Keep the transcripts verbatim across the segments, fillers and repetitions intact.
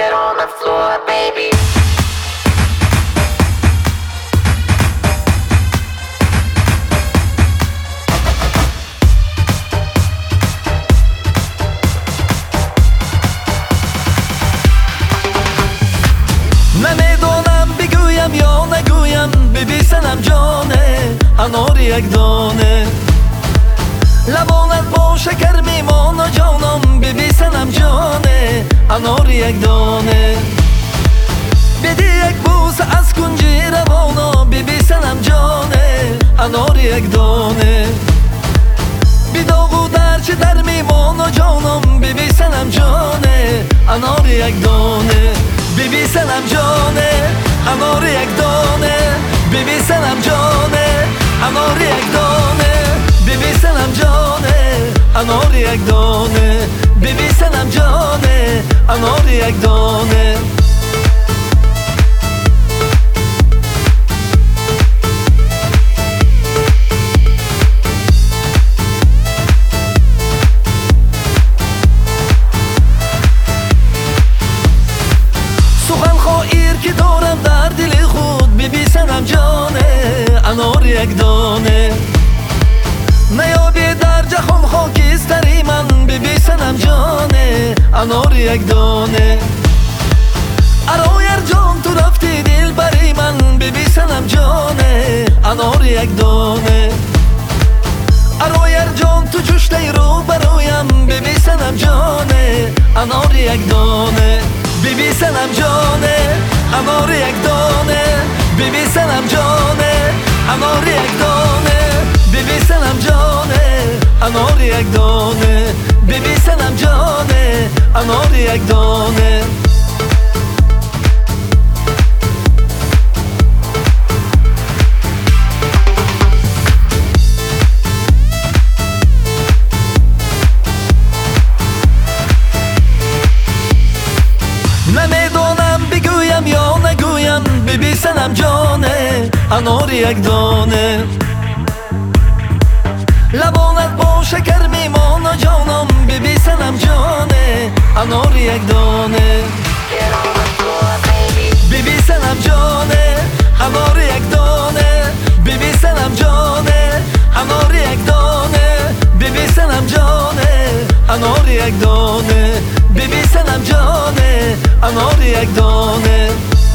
Get on the floor, baby. نمیدونم بگویم یا نگویم، ببیسنم جانه انار یک دانه. لبانت با شکر میمانه جانم، ببیسنم جانه انار یک دانه. بدی یک بوس از کنجی روانا، ببیسنم جانه انار یک دانه. بداغ و درچه در میمانه جانم، ببیسنم جانه انار یک دانه. ببیسنم جانه انار یک دانه، ببیسنم جانه انار یک دانه. ببیسنم جانه انار یک دانه، ببیسنم جانه انار یک دانه. که دارم در دل خود، ببیسنم جانه انار یک دانه. نیابی در جهان خاکستری من، ببیسنم جانه انار یک دانه. ارایر جان تو رفتی دل بری من، ببیسنم جانه انار یک دانه. ارایر جان تو جشتی رو برایم، ببیسنم جانه انار یک دانه. ببیسنم جانه انار یک دانه، ببیسنم جانه انار یک دانه. ببیسنم جانه انار یک دانه، ببیسنم جانه انار یک دانه. نمیدونم بگویم یا نگویم، ببیسنم جانه انار یک دانه. لبانت با شکر میمانه جانم، ببیسنم جانه انار یک دانه. ببیسنم جانه انار یک دانه، ببیسنم جانه انار یک دانه. ببیسنم جانه انار یک دانه، ببیسنم جانه انار یک دانه.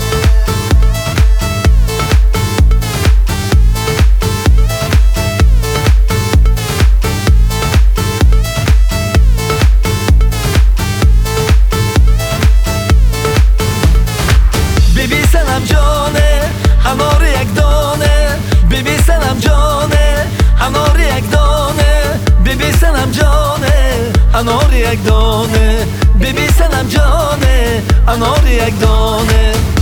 ببیسنم جانه انار یک دانه، ببیسنم جانه انار یک دانه. ببیسنم جانه انار یک دانه، ببیسنم جانه انار یک دانه.